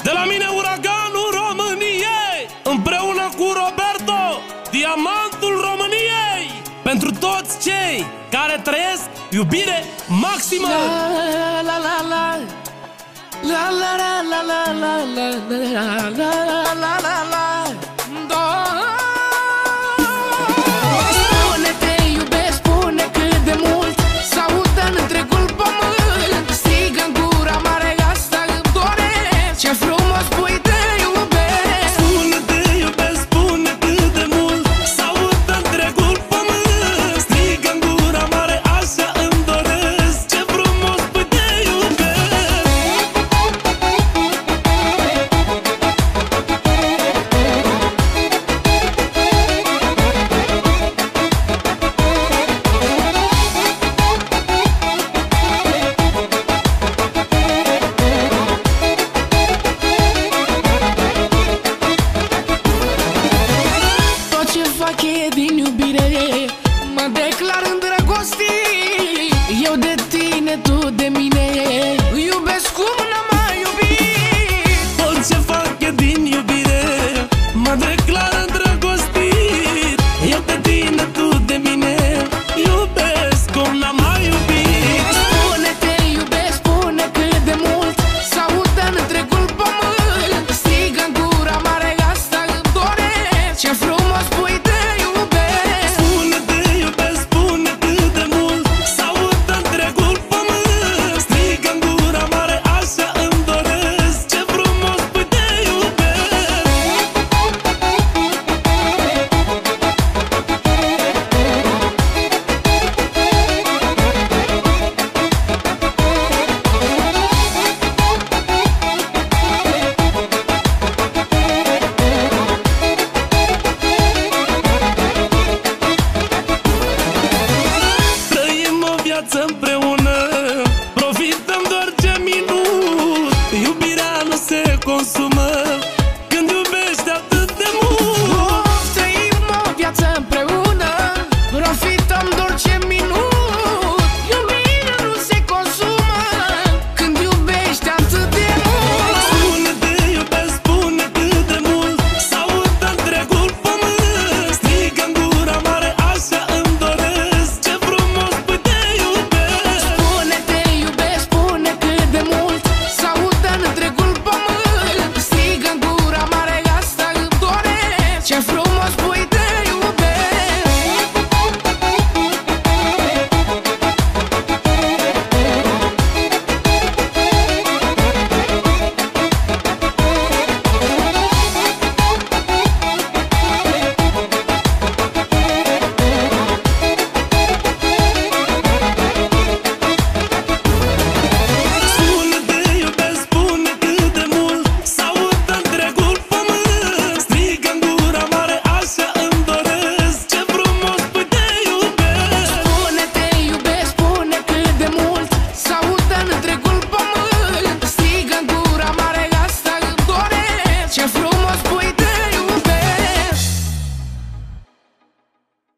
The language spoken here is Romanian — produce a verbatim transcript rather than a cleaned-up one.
De la mine uraganul României, împreună cu Roberto, diamantul României. Pentru toți cei care trăiesc iubire maximă. La la la la la la la la la la la la la la. Spune te iubesc, spune cât de mult, s-audă în întregul pământ. Strigă în gura mare, asta îmi doresc, ce frumos spui te iubesc. Spune te iubesc, spune cât de mult, s-audă întregul pământ. Strigă în gura mare, așa îmi doresc, ce frumos spui te iubesc. Tot ce fac e din iubire, mă declar îndrăgostit. Eu de tine, tu de mine, iubesc cum